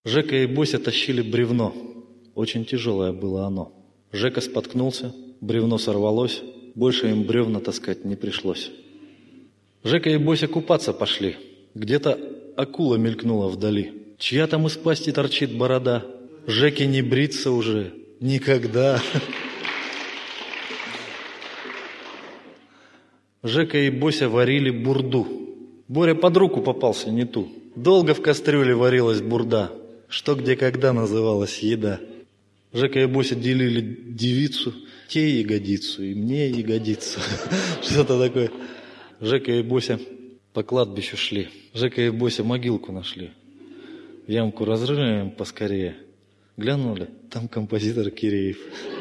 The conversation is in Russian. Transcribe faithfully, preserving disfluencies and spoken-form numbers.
Жека и Бося тащили бревно. Очень тяжелое было оно. Жека споткнулся, бревно сорвалось, больше им бревна таскать не пришлось. Жека и Бося купаться пошли. Где-то акула мелькнула вдали. Чья там из пасти торчит борода? Жеке не бриться уже никогда. Жека и Бося варили бурду. Боря под руку попался не ту. Долго в кастрюле варилась бурда. Что где когда называлась еда. Жека и Бося делили девицу, те ягодицу, и мне ягодицу. Что-то такое. Жека и Бося по кладбищу шли. Жека и Бося могилку нашли. Ямку разрыли поскорее. Глянули, там композитор Киреев.